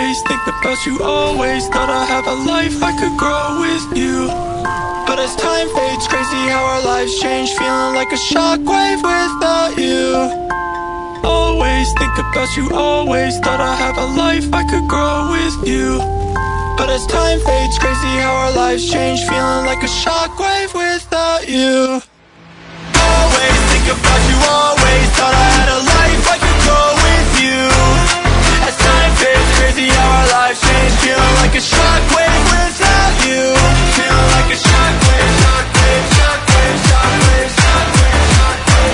always think about you, always thought I'd have a life I could grow with you. But as time fades, crazy how our lives change, feeling like a shockwave without you. Always think about you, always thought I'd have a life I could grow with you. But as time fades, crazy how our lives change, feeling like a shockwave without you. Always think about you, always thought I had a life I could grow with you. As time fades, crazy how our lives change, feeling like a shockwave without you. Feeling like a shockwave, shockwave, shockwave, shockwave, shockwave, shockwave,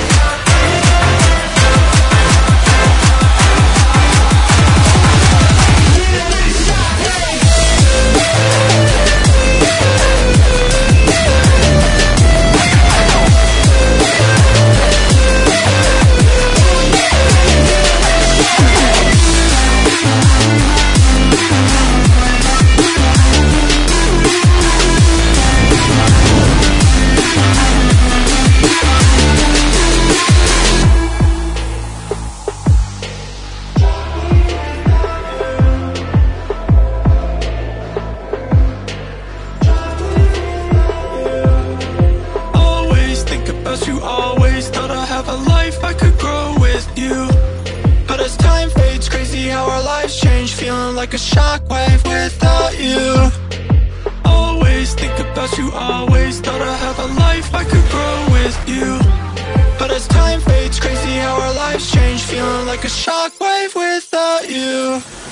you, always thought I'd have a life I could grow with you. But as time fades, crazy how our lives change, feeling like a shockwave without you. Always think about you, always thought I'd have a life I could grow with you. But as time fades, crazy how our lives change, feeling like a shockwave without you.